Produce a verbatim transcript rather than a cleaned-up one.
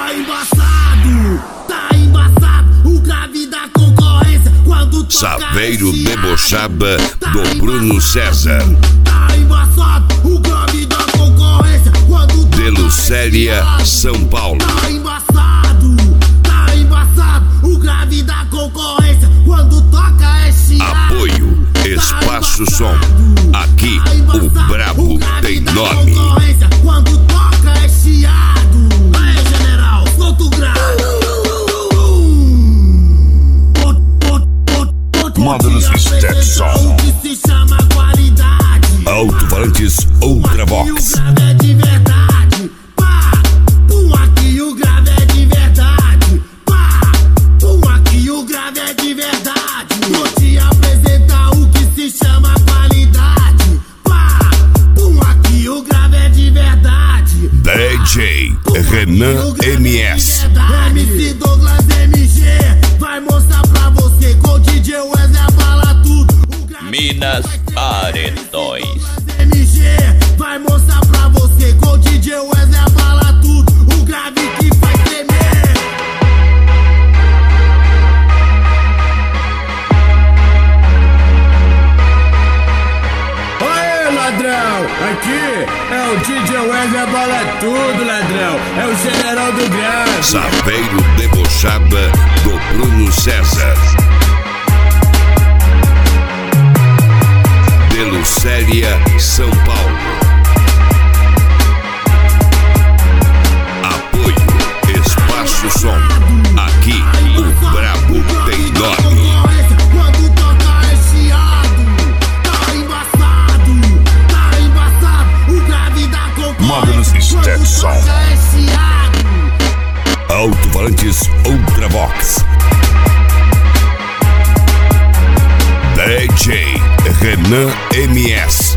Tá embaçado, tá embaçado. O grave da concorrência quando toca Saveiro esse Debochada tá do Bruno César. Tá embaçado, o grave da concorrência quando toca De Lucélia, São Paulo. Tá embaçado, tá embaçado. O grave da concorrência quando toca esse Apoio Espaço Som. Aqui o brabo tem nome. Quando toca é chiado. Aê, general, solta o grave. Manda-nos Step Som. Que se chama qualidade. Alto-falantes Ultravox. O grave é de verdade. Pá, pum, aqui o grave é de verdade. Pá, pum, aqui o grave é de verdade. Vou te apresentar o que se chama qualidade. Pá, pum, aqui o grave é de verdade. D J Renan M S. M C Douglas M G vai mostrar pra você com o D J Wesley abala tudo. Minas Paredões. M G vai mostrar pra você com o D J Wesley abala tudo. O grave que faz tremer. Aê, ladrão! Aqui é o D J Wesley abala tudo, ladrão. É o general do grave. Saveiro Debochada do Bruno César. De Lucélia, São Paulo. Apoio Espaço Som. Aqui o brabo tem nome. Quando toca é chiado. Tá embaçado, tá embaçado. O grave da concorrência. Manda-nos Step Som. Quando toca é chiado. Alto-falantes Ultravox. D J Renan M S.